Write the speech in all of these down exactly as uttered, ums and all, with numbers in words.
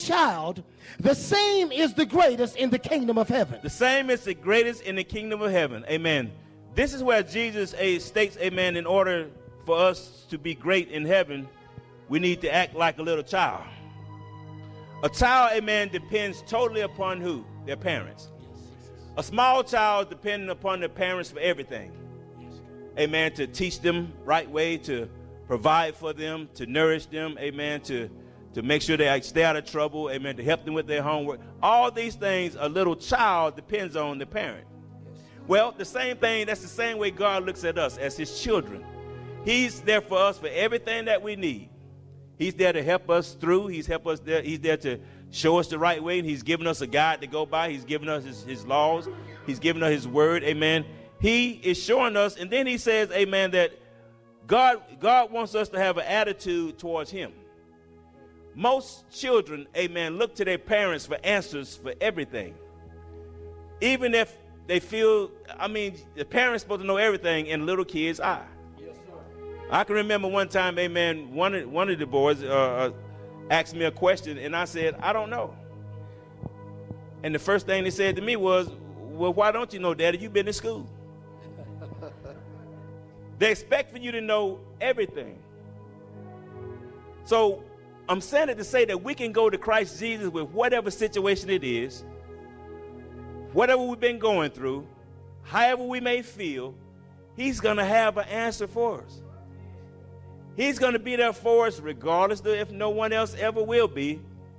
child, the same is the greatest in the kingdom of heaven. The same is the greatest in the kingdom of heaven. Amen. This is where Jesus uh, states, amen, in order for us to be great in heaven, we need to act like a little child. A child, amen, depends totally upon who? Their parents. A small child depending upon their parents for everything. Amen, to teach them right way, to provide for them, to nourish them, amen, to, to make sure they stay out of trouble, amen, to help them with their homework. All these things a little child depends on the parent. Well, the same thing, that's the same way God looks at us as his children. He's there for us for everything that we need. He's there to help us through. He's help us there. He's there to show us the right way. And he's given us a guide to go by. He's given us his, his laws. He's given us his word. Amen. He is showing us. And then he says, amen, that God, God wants us to have an attitude towards him. Most children, amen, look to their parents for answers for everything. Even if they feel, I mean, the parents supposed to know everything in little kids' eye. I can remember one time, amen, one of, one of the boys uh, asked me a question, and I said, I don't know. And the first thing they said to me was, well, why don't you know, Daddy? You've been to school. They expect for you to know everything. So I'm saying it to say that we can go to Christ Jesus with whatever situation it is, whatever we've been going through, however we may feel, he's going to have an answer for us. He's going to be there for us regardless of if no one else ever will be.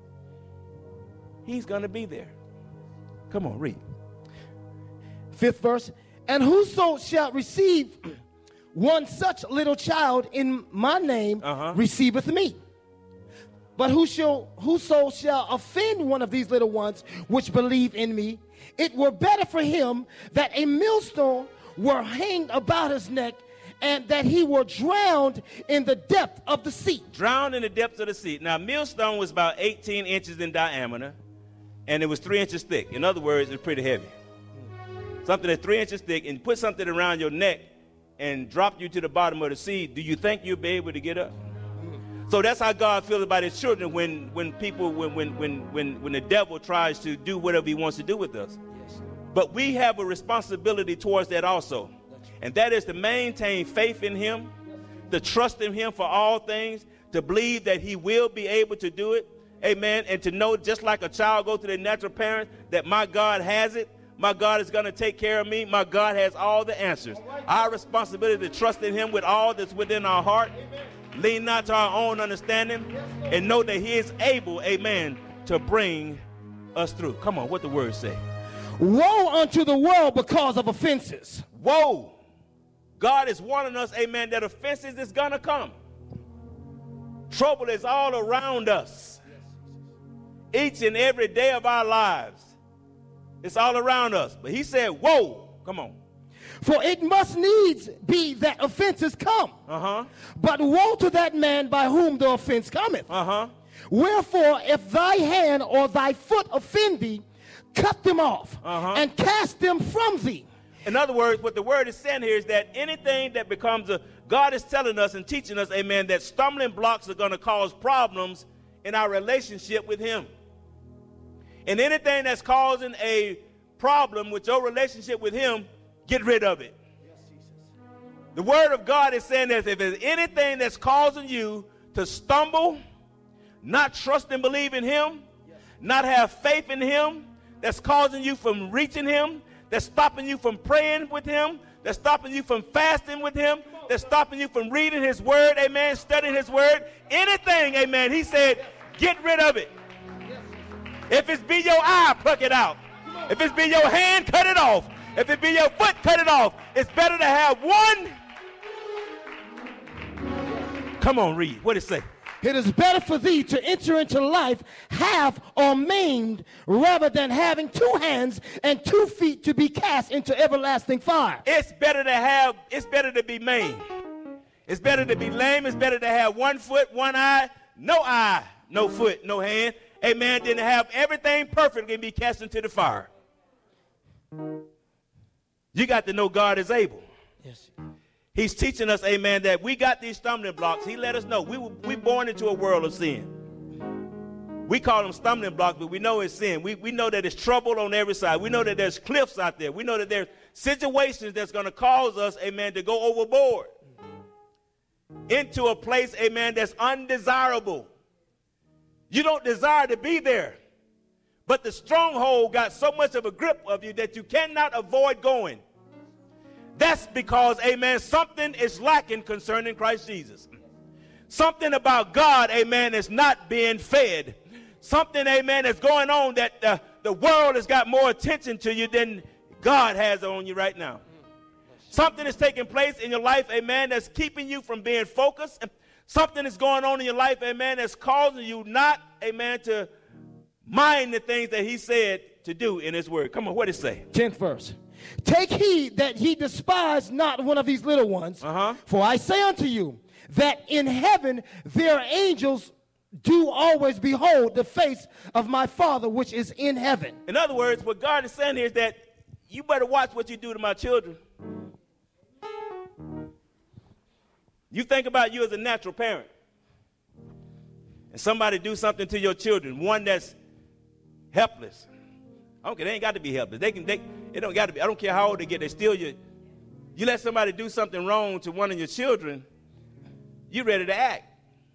He's going to be there. Come on, read. Fifth verse. And whoso shall receive one such little child in my name uh-huh. receiveth me. But who shall, whoso shall offend one of these little ones which believe in me, it were better for him that a millstone were hanged about his neck, and that he were drowned in the depth of the sea. Drowned in the depths of the sea. Now, millstone was about eighteen inches in diameter, and it was three inches thick. In other words, it's pretty heavy. Something that's three inches thick, and put something around your neck and drop you to the bottom of the sea. Do you think you'll be able to get up? So that's how God feels about his children when, when people, when, when, when, when, when the devil tries to do whatever he wants to do with us. Yes. But we have a responsibility towards that also. And that is to maintain faith in him, to trust in him for all things, to believe that he will be able to do it. Amen. And to know, just like a child goes to their natural parent, that my God has it. My God is going to take care of me. My God has all the answers. Our responsibility to trust in him with all that's within our heart. Lean not to our own understanding, and know that he is able, amen, to bring us through. Come on, what the word say? Woe unto the world because of offenses. Woe. God is warning us, amen, that offenses is going to come. Trouble is all around us. Each and every day of our lives. It's all around us. But he said, whoa, come on. For it must needs be that offenses come. Uh-huh. But woe to that man by whom the offense cometh. Uh-huh. Wherefore, if thy hand or thy foot offend thee, cut them off uh-huh. and cast them from thee. In other words, what the word is saying here is that anything that becomes a, God is telling us and teaching us, amen, that stumbling blocks are going to cause problems in our relationship with him. And anything that's causing a problem with your relationship with him, get rid of it. Yes, Jesus. The word of God is saying that if there's anything that's causing you to stumble, not trust and believe in him, yes. not have faith in him, that's causing you from reaching him, that's stopping you from praying with him, that's stopping you from fasting with him, that's stopping you from reading his word, amen, studying his word, anything, amen, he said, get rid of it. If it's be your eye, pluck it out. If it's be your hand, cut it off. If it be your foot, cut it off. It's better to have one. Come on, read. What it say? It is better for thee to enter into life half or maimed rather than having two hands and two feet to be cast into everlasting fire. It's better to have, it's better to be maimed. It's better to be lame. It's better to have one foot, one eye, no eye, no foot, no hand. Amen. Than to have everything perfect and be cast into the fire. You got to know God is able. Yes. He's teaching us, amen, that we got these stumbling blocks. He let us know we were we born into a world of sin. We call them stumbling blocks, but we know it's sin. We, we know that it's trouble on every side. We know that there's cliffs out there. We know that there's situations that's going to cause us, amen, to go overboard into a place, amen, that's undesirable. You don't desire to be there, but the stronghold got so much of a grip of you that you cannot avoid going. That's because, amen, something is lacking concerning Christ Jesus. Something about God, amen, is not being fed. Something, amen, that's going on that the, the world has got more attention to you than God has on you right now. Something is taking place in your life, amen, that's keeping you from being focused. Something is going on in your life, amen, that's causing you not, amen, to mind the things that he said to do in his word. Come on, what did it say? tenth verse. Take heed that ye despise not one of these little ones. Uh-huh. For I say unto you that in heaven their angels do always behold the face of my Father which is in heaven. In other words, what God is saying here is that you better watch what you do to my children. You think about you as a natural parent, and somebody do something to your children, one that's helpless. I don't care, they ain't got to be helpless. They can, they, it don't got to be. I don't care how old they get, they still you. You let somebody do something wrong to one of your children, you ready to act.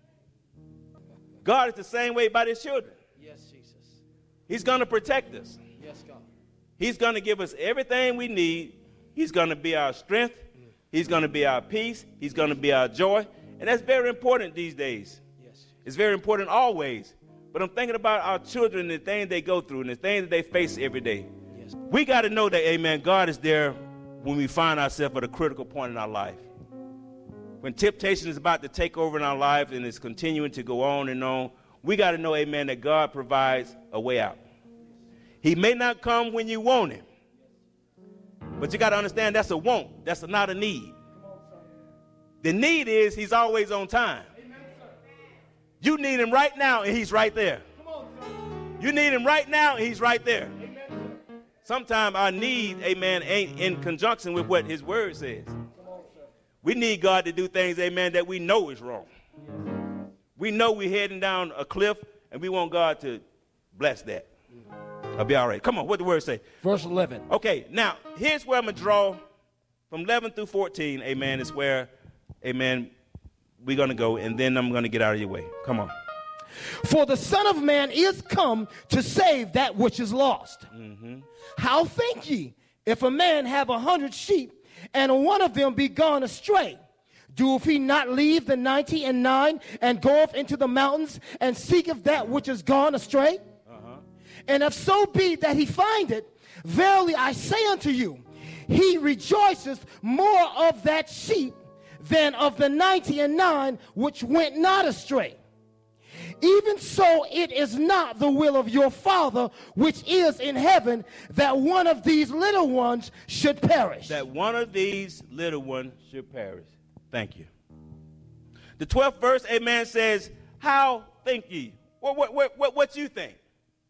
God is the same way about his children. Yes, Jesus. He's going to protect us. Yes, God. He's going to give us everything we need. He's going to be our strength. He's going to be our peace. He's going to be our joy. And that's very important these days. Yes. It's very important always. But I'm thinking about our children and the things they go through and the things that they face every day. Yes. We got to know that, amen, God is there when we find ourselves at a critical point in our life. When temptation is about to take over in our life and it's continuing to go on and on, we got to know, amen, that God provides a way out. He may not come when you want him, but you got to understand that's a want. That's a, not a need. The need is he's always on time. You need him right now, and he's right there. You need him right now, and he's right there. Sometimes our need, amen, ain't in conjunction with what his word says. We need God to do things, amen, that we know is wrong. We know we're heading down a cliff, and we want God to bless that. I'll be all right. Come on, what the word say? Verse eleven. Okay, now, here's where I'm going to draw from eleven through fourteen, amen, is where, amen, we're going to go, and then I'm going to get out of your way. Come on. For the Son of Man is come to save that which is lost. Mm-hmm. How think ye, if a man have a hundred sheep, and one of them be gone astray, doeth he not leave the ninety and nine, and goeth into the mountains, and seeketh that which is gone astray? Uh-huh. And if so be that he find it, verily I say unto you, he rejoiceth more of that sheep than of the ninety and nine which went not astray. Even so, it is not the will of your Father which is in heaven that one of these little ones should perish. That one of these little ones should perish. Thank you. The twelfth verse, amen, says, how think ye? What, what, what, what, what you think?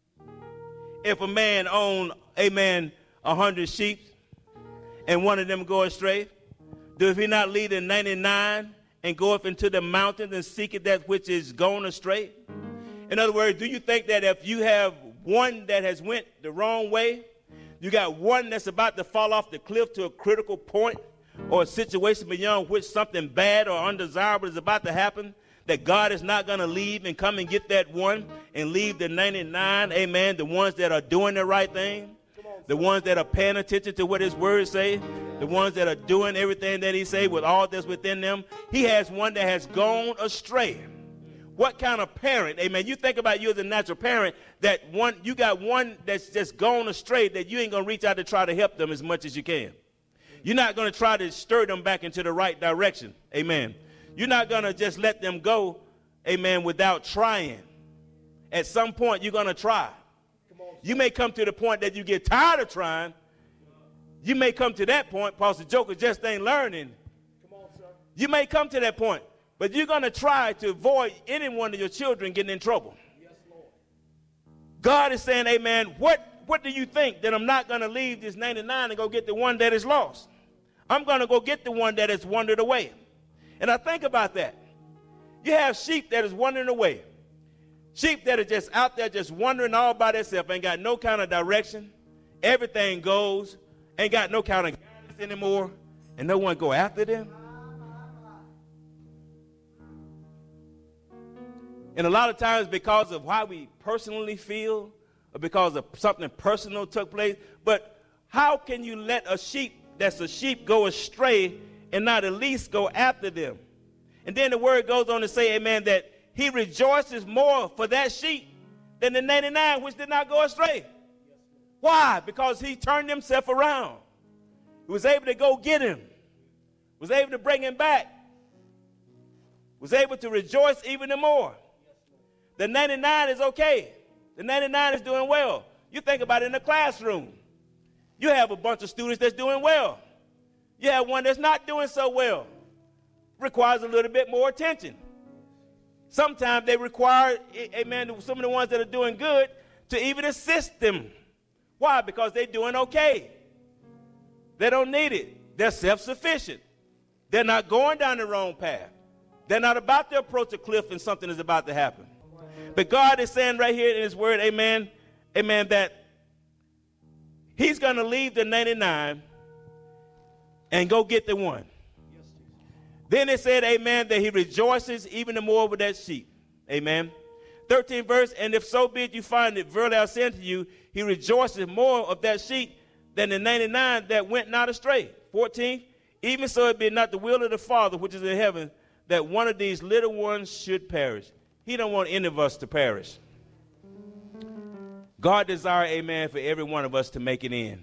If a man own, amen, a hundred sheep, and one of them go astray, does he not lead the ninety-nine and go up into the mountains and seek that which is gone astray? In other words, do you think that if you have one that has went the wrong way, you got one that's about to fall off the cliff to a critical point or a situation beyond which something bad or undesirable is about to happen, that God is not going to leave and come and get that one and leave the ninety-nine, amen, the ones that are doing the right thing, the ones that are paying attention to what his words say, the ones that are doing everything that he say with all that's within them. He has one that has gone astray. What kind of parent, amen, you think about you as a natural parent, that one, you got one that's just gone astray, that you ain't going to reach out to try to help them as much as you can. You're not going to try to stir them back into the right direction, amen. You're not going to just let them go, amen, without trying. At some point, you're going to try. You may come to the point that you get tired of trying. You may come to that point, Pastor Joker just ain't learning. Come on, sir. You may come to that point, but you're going to try to avoid any one of your children getting in trouble. Yes, Lord. God is saying, amen, what, what do you think that I'm not going to leave this ninety-nine and go get the one that is lost? I'm going to go get the one that has wandered away. And I think about that. You have sheep that is wandering away. Sheep that are just out there just wandering all by themselves, ain't got no kind of direction. Everything goes, ain't got no kind of guidance anymore, and no one go after them. And a lot of times because of how we personally feel, or because of something personal took place. But how can you let a sheep that's a sheep go astray and not at least go after them? And then the word goes on to say, amen, that he rejoices more for that sheep than the ninety-nine which did not go astray. Why? Because he turned himself around. He was able to go get him. Was able to bring him back. Was able to rejoice even more. The ninety-nine is okay. The ninety-nine is doing well. You think about it in the classroom. You have a bunch of students that's doing well. You have one that's not doing so well. Requires a little bit more attention. Sometimes they require, amen, some of the ones that are doing good to even assist them. Why? Because they're doing okay. They don't need it. They're self-sufficient. They're not going down the wrong path. They're not about to approach a cliff and something is about to happen. But God is saying right here in his word, amen, amen, that he's going to leave the ninety-nine and go get the one. Then it said, amen, that he rejoices even the more over that sheep. Amen. thirteenth verse, and if so be it you find it, verily I say unto you, he rejoices more of that sheep than the ninety-nine that went not astray. fourteenth, even so it be not the will of the Father which is in heaven, that one of these little ones should perish. He don't want any of us to perish. God desires, amen, for every one of us to make it in.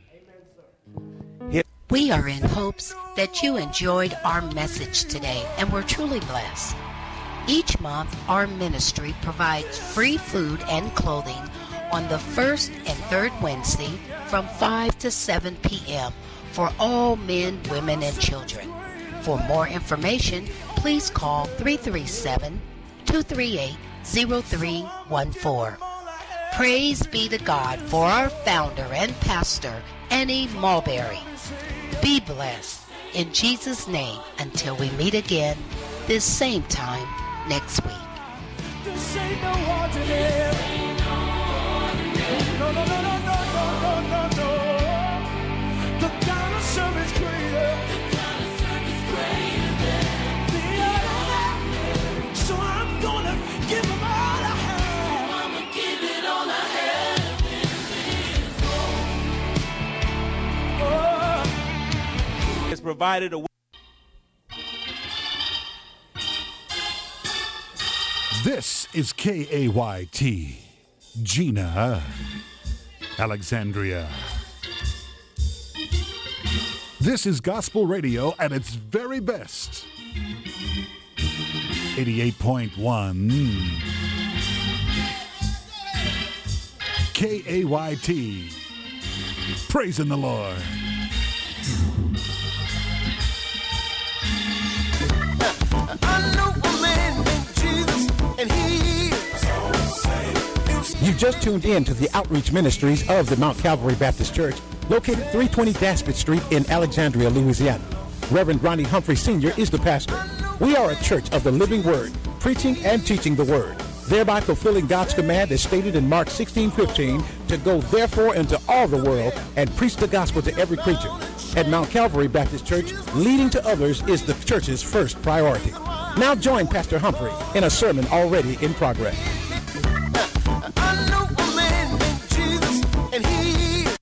We are in hopes that you enjoyed our message today and were truly blessed. Each month, our ministry provides free food and clothing on the first and third Wednesday from five to seven p.m. for all men, women, and children. For more information, please call three three seven, two three eight, zero three one four. Praise be to God for our founder and pastor, Annie Mulberry. Be blessed in Jesus' name until we meet again this same time next week. This ain't no ordinary. No, no, no, no, no, no, no, no. The God of service greater. The God of service greater. The other. So I'm gonna give him all I have. So I'm gonna give it all I have. Oh. It's provided a way. This is K A Y T, Gina, Alexandria. This is gospel radio at its very best. eighty-eight point one K A Y T, praising the Lord. I know a man named Jesus, and he is. You just tuned in to the outreach ministries of the Mount Calvary Baptist Church, located three twenty Daspit Street in Alexandria, Louisiana. Reverend Ronnie Humphrey Senior is the pastor. We are a church of the living word, preaching and teaching the word, thereby fulfilling God's command as stated in Mark sixteen fifteen, to go therefore into all the world and preach the gospel to every creature. At Mount Calvary Baptist Church, leading to others is the church's first priority. Now join Pastor Humphrey in a sermon already in progress. I know a man named Jesus, and he is.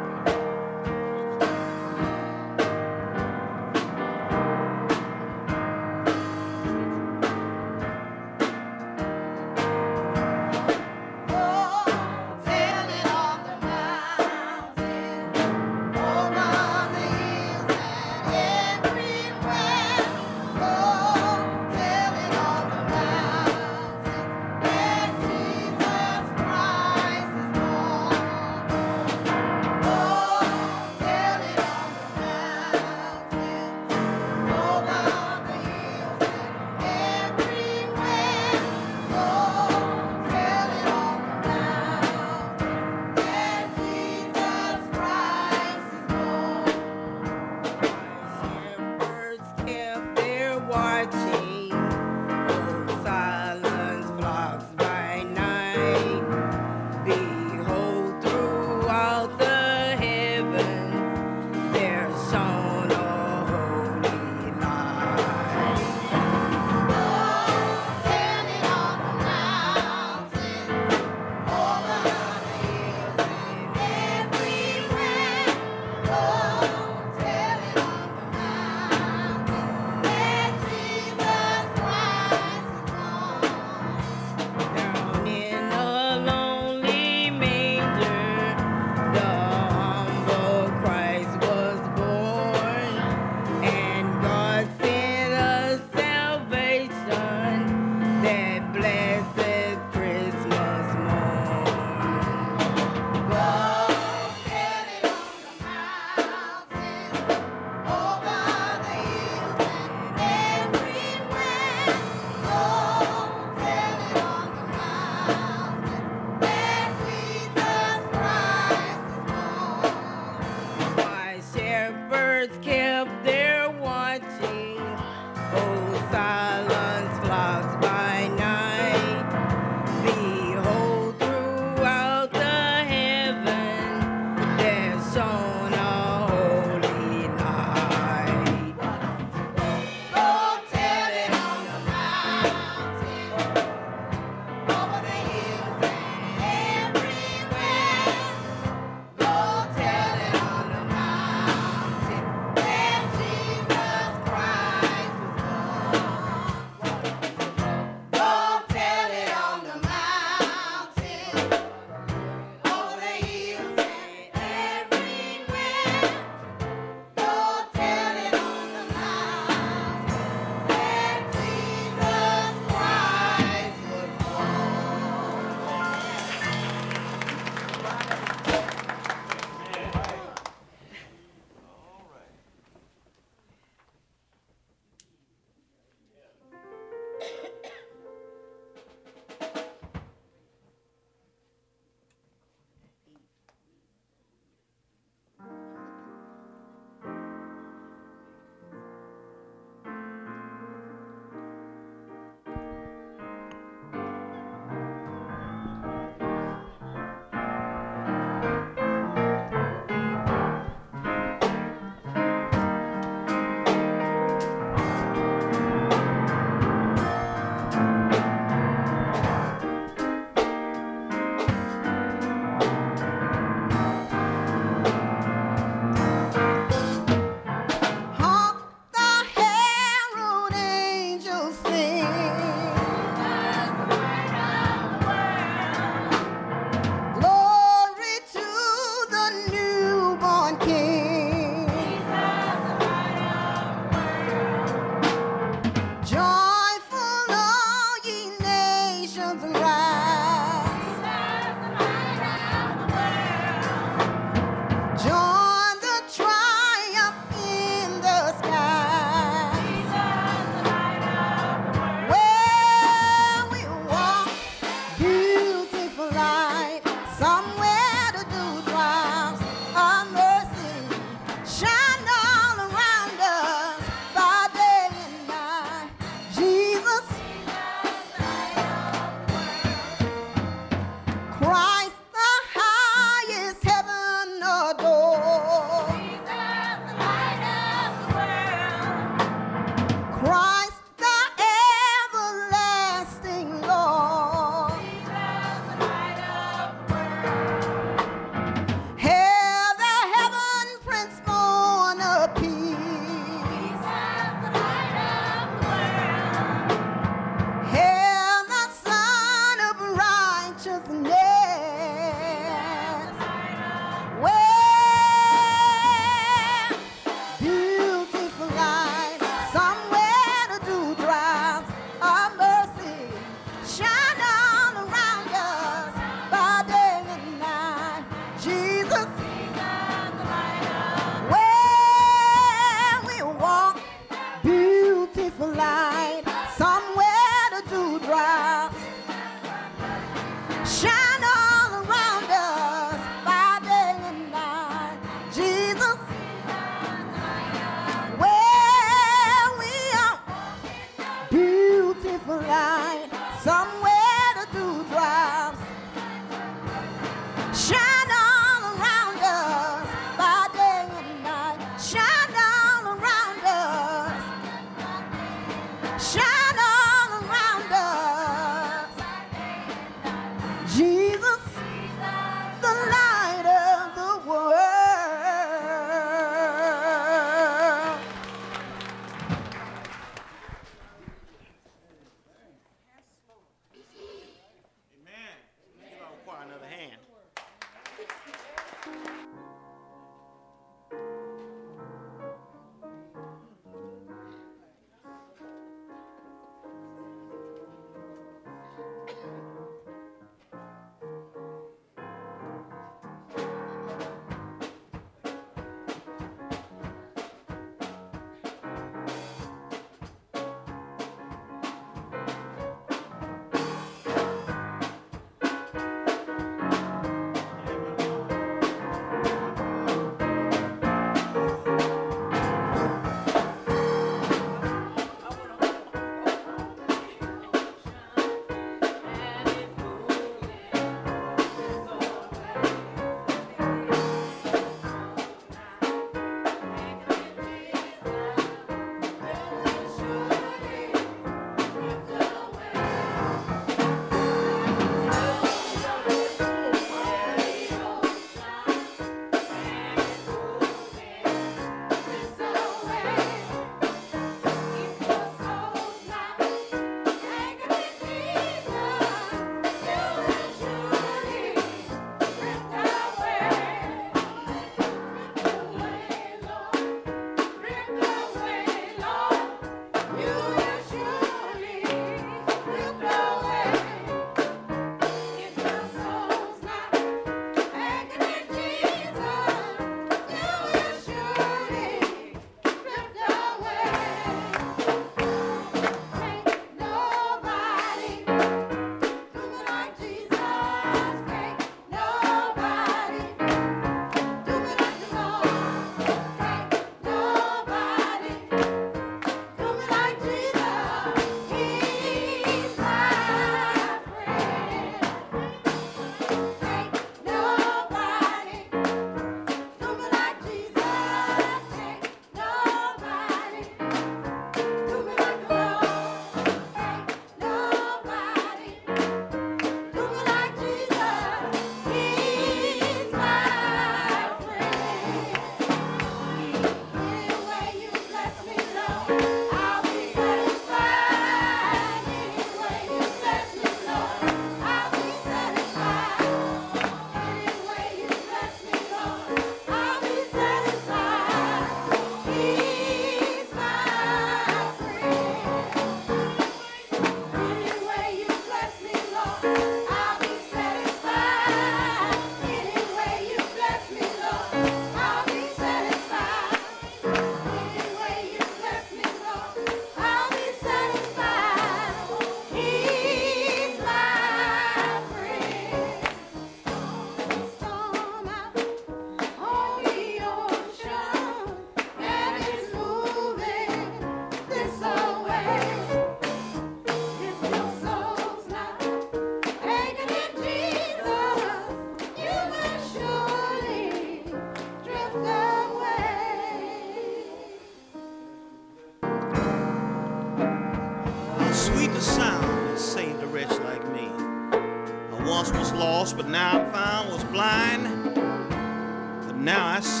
Now I see.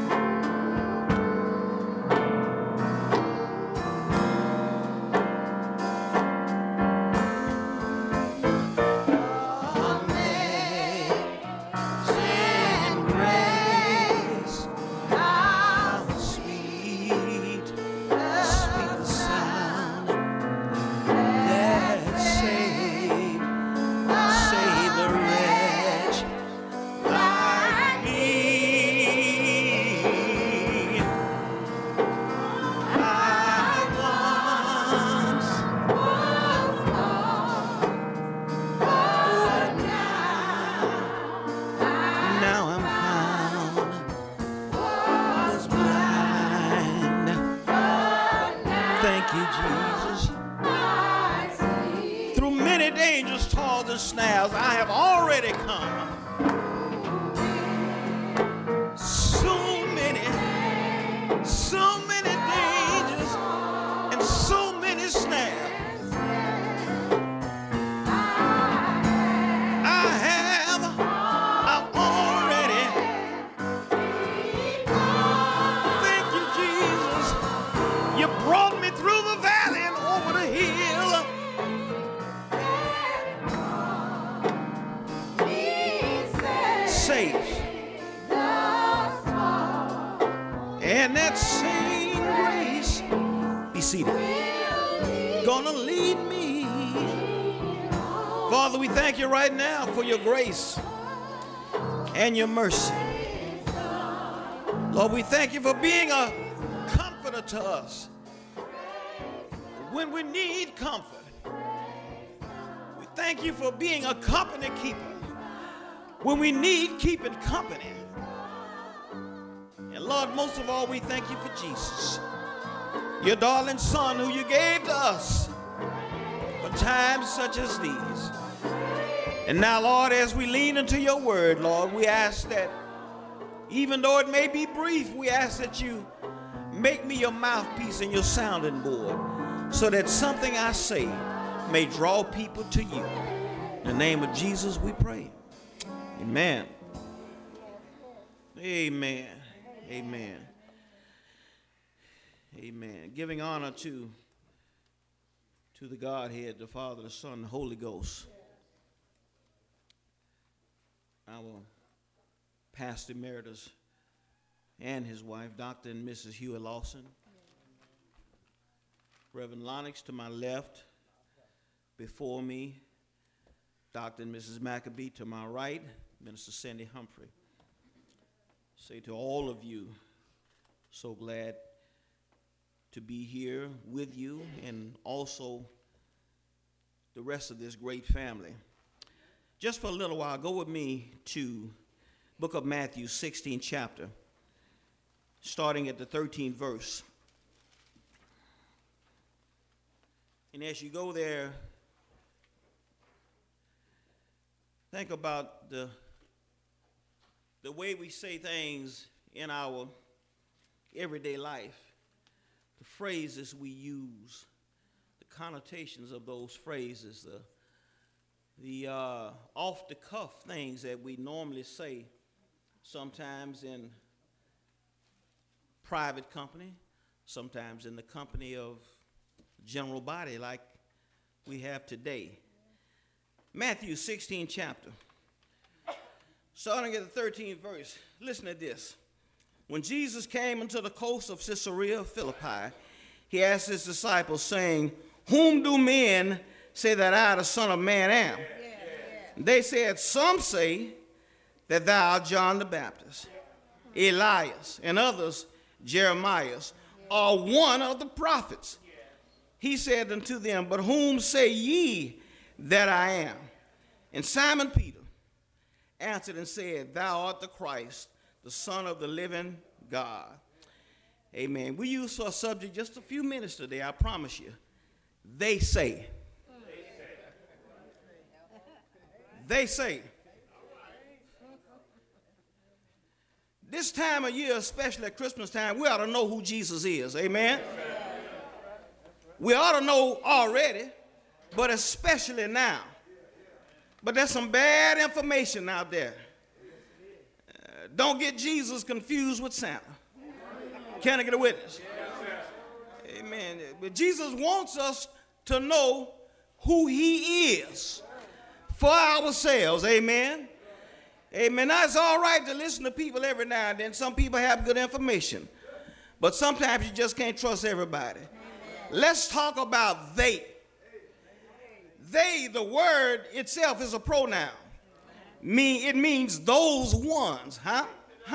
Snares, I have already come. So many, so many dangers and so many snares. I have, I've already. Thank you, Jesus. You brought me through the valley and over the hill. Safe. And that same grace, be seated, gonna lead me. Father, we thank you right now for your grace and your mercy. Lord, we thank you for being a comforter to us when we need comfort. We thank you for being a company keeper when we need keeping company. And Lord, most of all, we thank you for Jesus, your darling son who you gave to us for times such as these. And now, Lord, as we lean into your word, Lord, we ask that even though it may be brief, we ask that you make me your mouthpiece and your sounding board so that something I say may draw people to you. In the name of Jesus, we pray. Amen. Amen. Amen. Amen. Giving honor to, to the Godhead, the Father, the Son, the Holy Ghost. Our pastor emeritus and his wife, Doctor and Missus Huey Lawson. Reverend Lennox to my left, before me, Doctor and Missus Maccabee to my right, Minister Cindy Humphrey. Say to all of you, so glad to be here with you and also the rest of this great family. Just for a little while, go with me to book of Matthew, sixteenth chapter, starting at the thirteenth verse. And as you go there, think about the, the way we say things in our everyday life, the phrases we use, the connotations of those phrases, the, the uh, off-the-cuff things that we normally say sometimes in private company, sometimes in the company of general body like we have today. Matthew sixteenth chapter, starting at the thirteenth verse. Listen to this. When Jesus came into the coast of Caesarea Philippi, he asked his disciples, saying, "Whom do men say that I, the Son of Man, am?" Yeah, yeah. They said, "Some say that thou art John the Baptist, Elias, and others Jeremiah, or one of the prophets." He said unto them, "But whom say ye that I am?" And Simon Peter answered and said, "Thou art the Christ, the Son of the living God." Amen. We use for a subject just a few minutes today, I promise you. They say. They say. This time of year, especially at Christmas time, we ought to know who Jesus is. Amen. We ought to know already, but especially now. But there's some bad information out there. Uh, Don't get Jesus confused with Santa. Can I get a witness? Amen. But Jesus wants us to know who he is for ourselves. Amen. Amen. Now, it's all right to listen to people every now and then. Some people have good information, but sometimes you just can't trust everybody. Let's talk about they. They, the word itself, is a pronoun. Mean, it means those ones, huh?